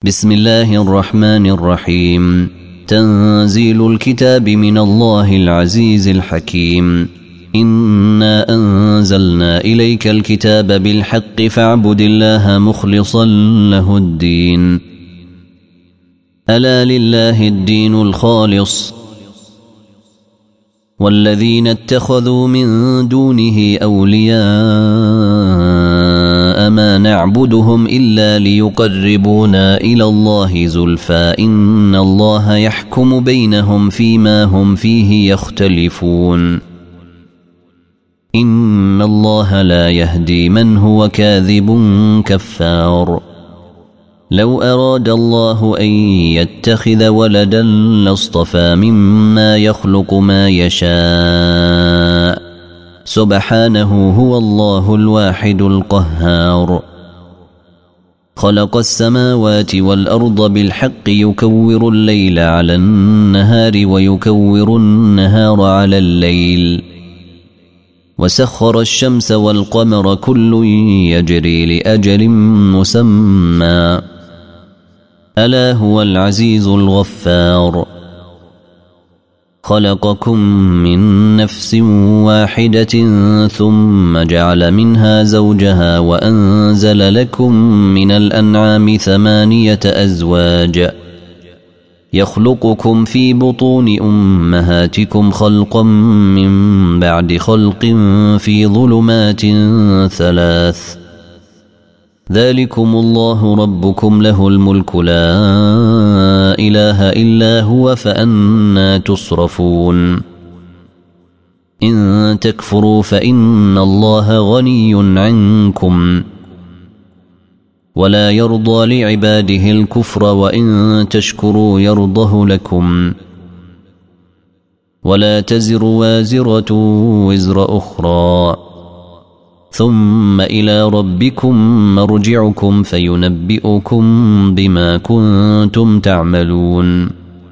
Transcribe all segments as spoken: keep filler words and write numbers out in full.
بسم الله الرحمن الرحيم. تنزيل الكتاب من الله العزيز الحكيم. إنا أنزلنا إليك الكتاب بالحق فاعبد الله مخلصا له الدين. ألا لله الدين الخالص والذين اتخذوا من دونه أولياء ما نعبدهم إلا ليقربونا إلى الله زلفى إن الله يحكم بينهم فيما هم فيه يختلفون. إن الله لا يهدي من هو كاذب كفار. لو أراد الله أن يتخذ ولدا لاصطفى مما يخلق ما يشاء سبحانه هو الله الواحد القهار. خلق السماوات والأرض بالحق يكور الليل على النهار ويكور النهار على الليل وسخر الشمس والقمر كل يجري لأجل مسمى ألا هو العزيز الغفار. خلقكم من نفس واحدة ثم جعل منها زوجها وأنزل لكم من الأنعام ثمانية أزواج يخلقكم في بطون أمهاتكم خلقا من بعد خلق في ظلمات ثلاث. ذلكم الله ربكم له الملك لا إله إلا هو فأنى تصرفون. إن تكفروا فإن الله غني عنكم ولا يرضى لعباده الكفر وإن تشكروا يرضه لكم ولا تزر وازرة وزر أخرى ثم إلى ربكم مرجعكم فينبئكم بما كنتم تعملون.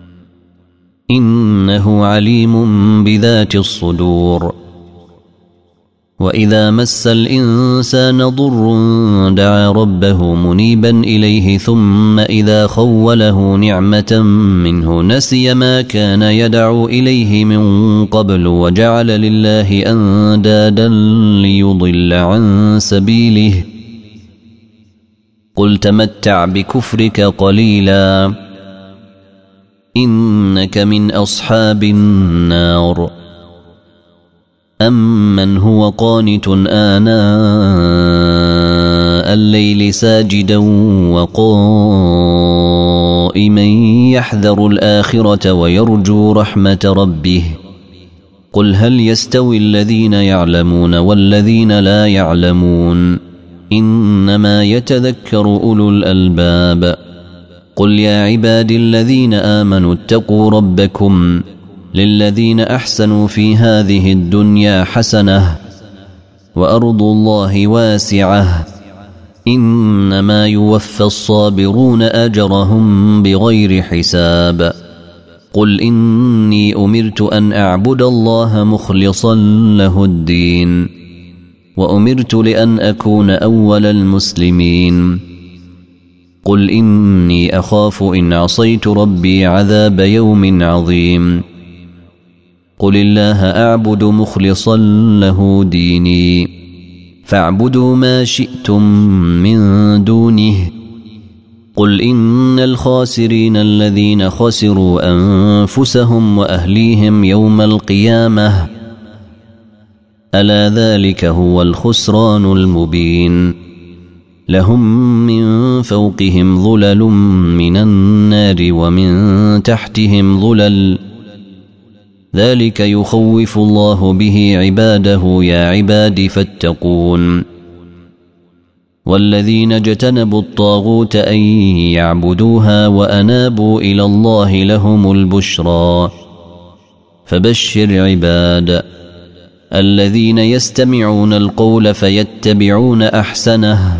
إنه عليم بذات الصدور. وإذا مس الإنسان ضر دعا ربه منيبا إليه ثم إذا خوله نعمة منه نسي ما كان يدعو إليه من قبل وجعل لله أندادا ليضل عن سبيله. قل تمتع بكفرك قليلا إنك من أصحاب النار. أمن هو قانت آناء الليل ساجدا وقائما يحذر الآخرة ويرجو رحمة ربه. قل هل يستوي الذين يعلمون والذين لا يعلمون إنما يتذكر أولو الألباب. قل يا عبادي الذين آمنوا اتقوا ربكم للذين أحسنوا في هذه الدنيا حسنة وأرض الله واسعة إنما يوفى الصابرون أجرهم بغير حساب. قل إني أمرت أن أعبد الله مخلصا له الدين وأمرت لأن أكون أول المسلمين. قل إني أخاف إن عصيت ربي عذاب يوم عظيم. قل الله أعبد مخلصا له ديني فاعبدوا ما شئتم من دونه. قل إن الخاسرين الذين خسروا أنفسهم وأهليهم يوم القيامة ألا ذلك هو الخسران المبين. لهم من فوقهم ظلل من النار ومن تحتهم ظلل ذلك يخوف الله به عباده يا عباد فاتقون. والذين اجتنبوا الطاغوت أن يعبدوها وأنابوا إلى الله لهم البشرى. فبشر عباد الذين يستمعون القول فيتبعون أحسنه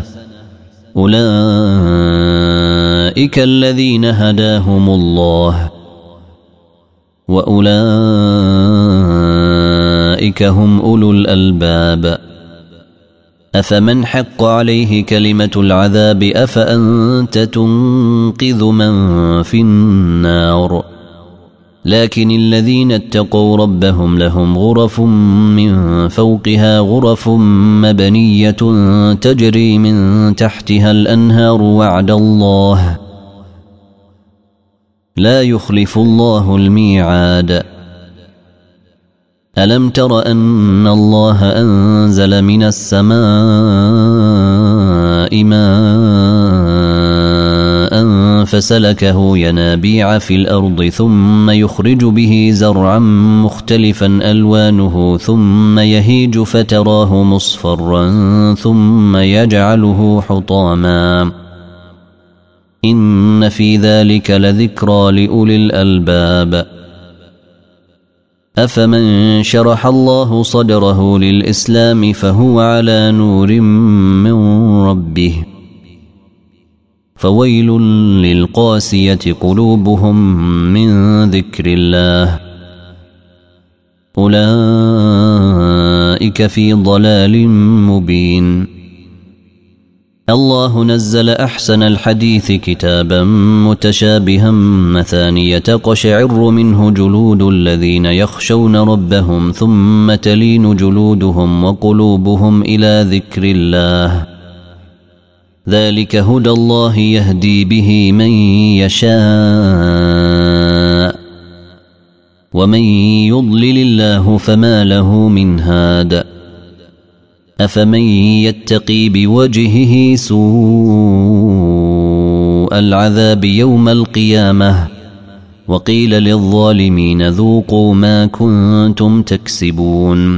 أولئك الذين هداهم الله وأولئك هم أولو الألباب. أفمن حق عليه كلمة العذاب أفأنت تنقذ من في النار لكن الذين اتقوا ربهم لهم غرف من فوقها غرف مبنية تجري من تحتها الأنهار وعد الله لا يخلف الله الميعاد ألم تر أن الله أنزل من السماء ماء فسلكه ينابيع في الأرض ثم يخرج به زرعا مختلفا ألوانه ثم يهيج فتراه مصفرا ثم يجعله حطاما إن في ذلك لذكرى لأولي الألباب أفمن شرح الله صدره للإسلام فهو على نور من ربه فويل للقاسية قلوبهم من ذكر الله أولئك في ضلال مبين الله نزل أحسن الحديث كتابا متشابها مثانية تقشعر منه جلود الذين يخشون ربهم ثم تلين جلودهم وقلوبهم إلى ذكر الله ذلك هدى الله يهدي به من يشاء ومن يضلل الله فما له من هاد أفمن يتقي بوجهه سوء العذاب يوم القيامة وقيل للظالمين ذوقوا ما كنتم تكسبون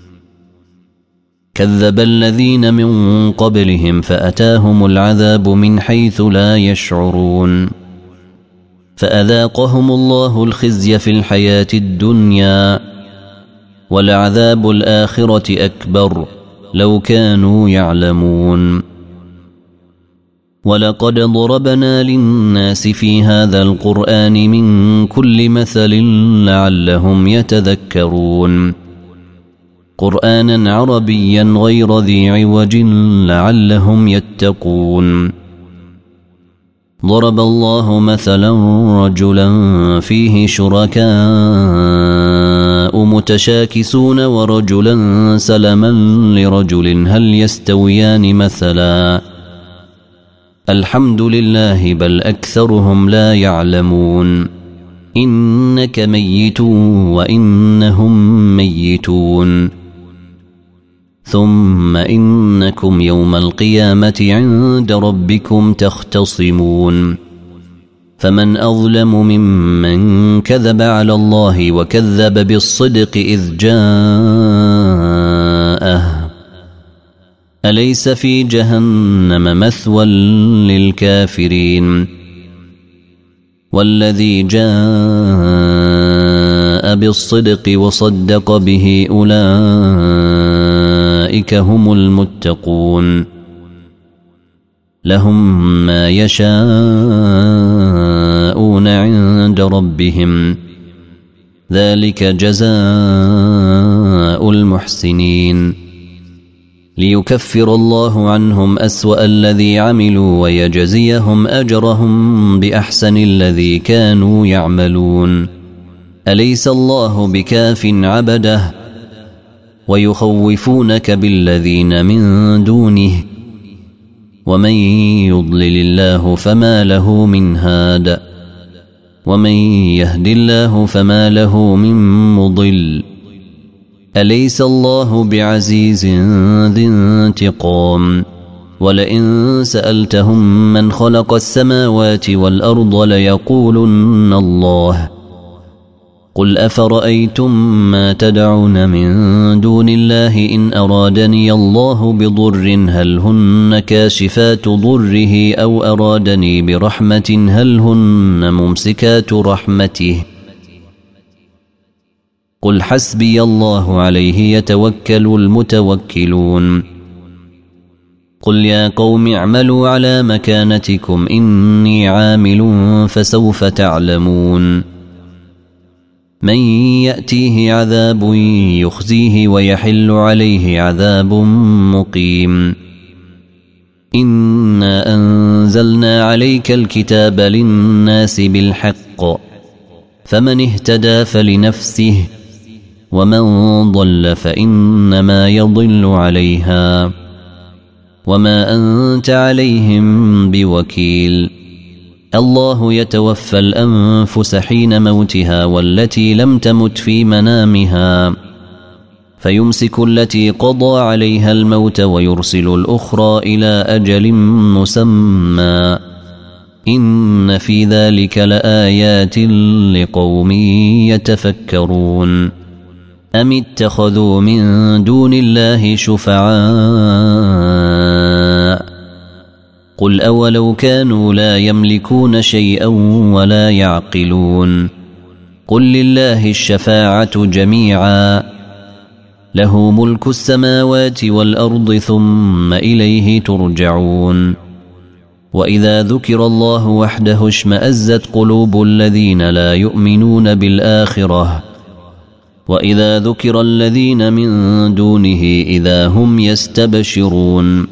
كذب الذين من قبلهم فأتاهم العذاب من حيث لا يشعرون فأذاقهم الله الخزي في الحياة الدنيا ولعذاب الآخرة أكبر لو كانوا يعلمون ولقد ضربنا للناس في هذا القرآن من كل مثل لعلهم يتذكرون قرآنا عربيا غير ذي عوج لعلهم يتقون ضرب الله مثلا رجلا فيه شركاء متشاكسون ورجلا سلما لرجل هل يستويان مثلا الحمد لله بل أكثرهم لا يعلمون إنك ميت وإنهم ميتون ثم إنكم يوم القيامة عند ربكم تختصمون فمن أظلم ممن كذب على الله وكذب بالصدق إذ جاءه أليس في جهنم مثوى للكافرين والذي جاء بالصدق وصدق به أولئك هم المتقون لهم ما يشاءون عند ربهم ذلك جزاء المحسنين ليكفر الله عنهم أسوأ الذي عملوا ويجزيهم أجرهم بأحسن الذي كانوا يعملون أليس الله بكاف عبده ويخوفونك بالذين من دونه ومن يضلل الله فما له من هاد ومن يهد الله فما له من مضل أليس الله بعزيز ذي انتقام ولئن سألتهم من خلق السماوات والأرض ليقولن الله قل أفرأيتم ما تدعون من دون الله إن أرادني الله بضر هل هن كاشفات ضره أو أرادني برحمة هل هن ممسكات رحمته قل حسبي الله عليه يتوكل المتوكلون قل يا قوم اعملوا على مكانتكم إني عامل فسوف تعلمون من يأتيه عذاب يخزيه ويحل عليه عذاب مقيم إنا أنزلنا عليك الكتاب للناس بالحق فمن اهتدى فلنفسه ومن ضل فإنما يضل عليها وما أنت عليهم بوكيل الله يتوفى الأنفس حين موتها والتي لم تمت في منامها فيمسك التي قضى عليها الموت ويرسل الأخرى إلى أجل مسمى إن في ذلك لآيات لقوم يتفكرون أم اتخذوا من دون الله شفعاء قل أولو كانوا لا يملكون شيئا ولا يعقلون قل لله الشفاعة جميعا له ملك السماوات والأرض ثم إليه ترجعون وإذا ذكر الله وحده اشمأزت قلوب الذين لا يؤمنون بالآخرة وإذا ذكر الذين من دونه إذا هم يستبشرون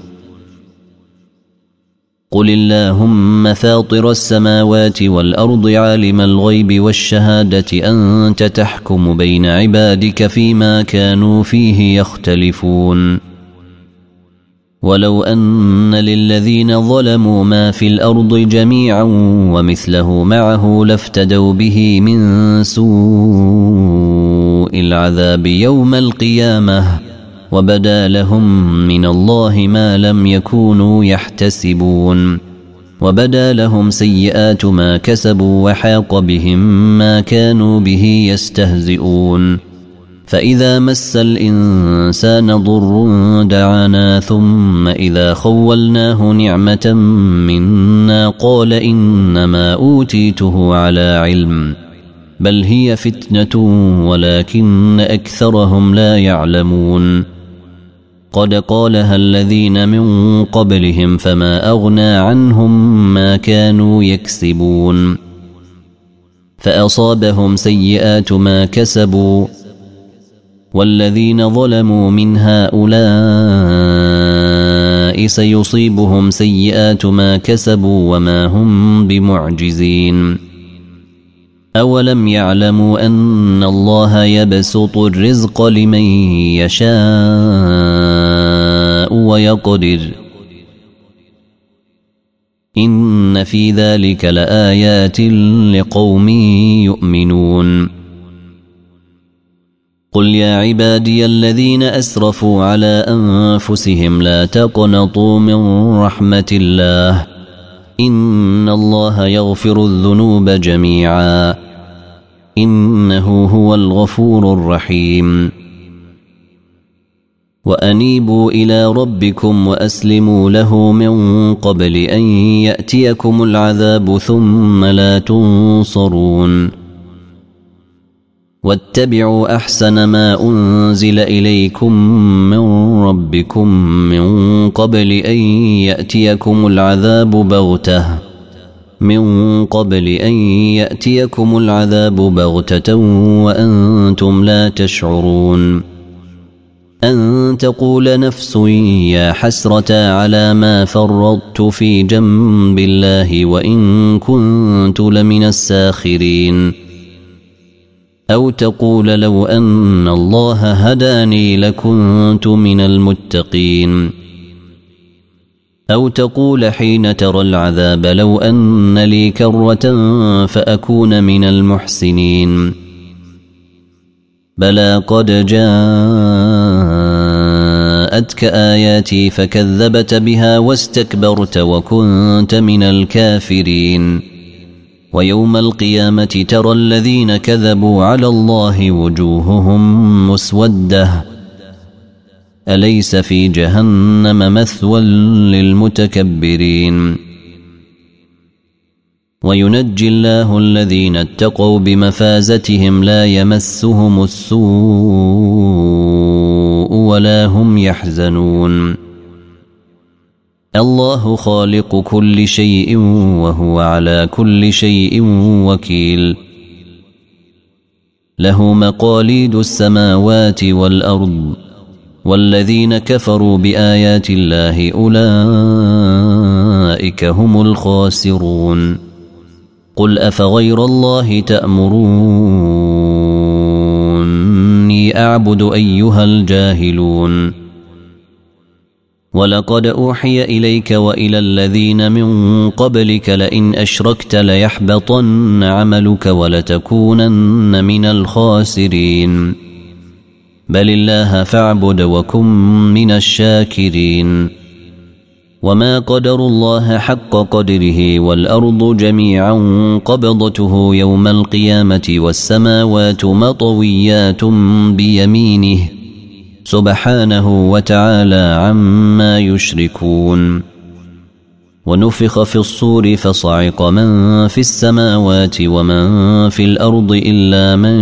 قل اللهم فاطر السماوات والأرض عالم الغيب والشهادة أنت تحكم بين عبادك فيما كانوا فيه يختلفون ولو أن للذين ظلموا ما في الأرض جميعا ومثله معه لافتدوا به من سوء العذاب يوم القيامة وبدا لهم من الله ما لم يكونوا يحتسبون وبدا لهم سيئات ما كسبوا وحاق بهم ما كانوا به يستهزئون فإذا مس الإنسان ضر دعانا ثم إذا خولناه نعمة منا قال إنما أوتيته على علم بل هي فتنة ولكن أكثرهم لا يعلمون قد قالها الذين من قبلهم فما أغنى عنهم ما كانوا يكسبون فأصابهم سيئات ما كسبوا والذين ظلموا من هؤلاء سيصيبهم سيئات ما كسبوا وما هم بمعجزين أولم يعلموا أن الله يبسط الرزق لمن يشاء ويقدر إن في ذلك لآيات لقوم يؤمنون قل يا عبادي الذين أسرفوا على أنفسهم لا تقنطوا من رحمة الله إن الله يغفر الذنوب جميعا إنه هو الغفور الرحيم وأنيبوا إلى ربكم وأسلموا له من قبل أن يأتيكم العذاب ثم لا تنصرون واتبعوا أحسن ما أنزل إليكم من ربكم من قبل أن يأتيكم العذاب بغتة من قبل أن يأتيكم العذاب بغتة وأنتم لا تشعرون أن تقول نفس يا حسرة على ما فرطت في جنب الله وإن كنت لمن الساخرين أو تقول لو أن الله هداني لكنت من المتقين أو تقول حين ترى العذاب لو أن لي كرة فأكون من المحسنين بلى قد جاءتك آياتي فكذبت بها واستكبرت وكنت من الكافرين ويوم القيامة ترى الذين كذبوا على الله وجوههم مسودة أليس في جهنم مثوى للمتكبرين وينجي الله الذين اتقوا بمفازتهم لا يمسهم السوء ولا هم يحزنون الله خالق كل شيء وهو على كل شيء وكيل له مقاليد السماوات والأرض والذين كفروا بآيات الله أولئك هم الخاسرون قل أفغير الله تأمروني أعبد أيها الجاهلون ولقد أوحي إليك وإلى الذين من قبلك لئن أشركت ليحبطن عملك ولتكونن من الخاسرين بل الله فاعبد وكن من الشاكرين وما قدروا الله حق قدره والأرض جميعا قبضته يوم القيامة والسماوات مطويات بيمينه سبحانه وتعالى عما يشركون ونفخ في الصور فصعق من في السماوات ومن في الأرض إلا من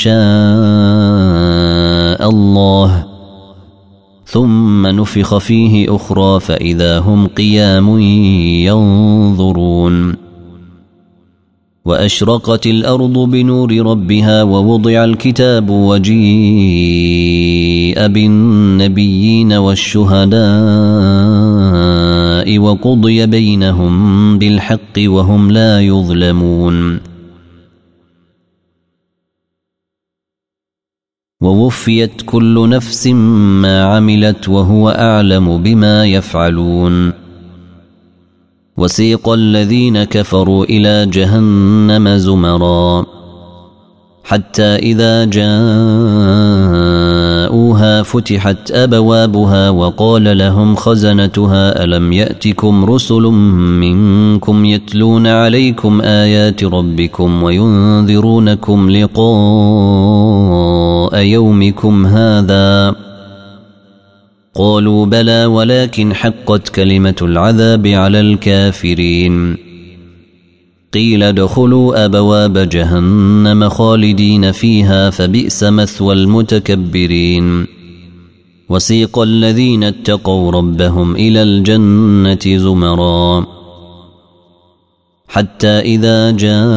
شاء الله ثم نفخ فيه أخرى فإذا هم قيام ينظرون وأشرقت الأرض بنور ربها ووضع الكتاب وجيء بالنبيين والشهداء وقضي بينهم بالحق وهم لا يظلمون ووفيت كل نفس ما عملت وهو أعلم بما يفعلون وسيق الذين كفروا إلى جهنم زمرا حتى إذا جاءوها فتحت أبوابها وقال لهم خزنتها ألم يأتكم رسل منكم يتلون عليكم آيات ربكم وينذرونكم لقاء يومكم هذا قالوا بلى ولكن حقت كلمة العذاب على الكافرين قيل ادخلوا أبواب جهنم خالدين فيها فبئس مثوى المتكبرين وسيق الذين اتقوا ربهم إلى الجنة زمرا حتى إذا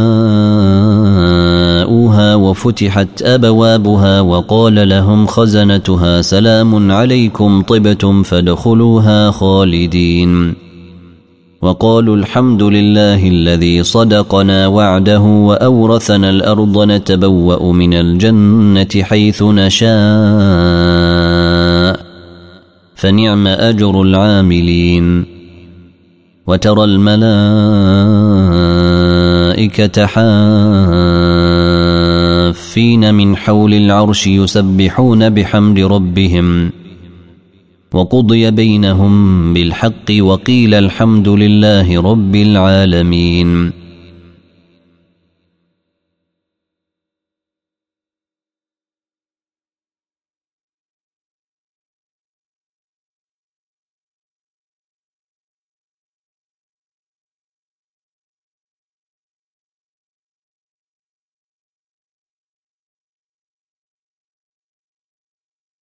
جاءوها وفتحت أبوابها وقال لهم خزنتها سلام عليكم طبتم فادخلوها خالدين وقالوا الحمد لله الذي صدقنا وعده وأورثنا الأرض نتبوأ من الجنة حيث نشاء فنعم أجر العاملين وترى الملائكة حافين من حول العرش يسبحون بحمد ربهم وقضي بينهم بالحق وقيل الحمد لله رب العالمين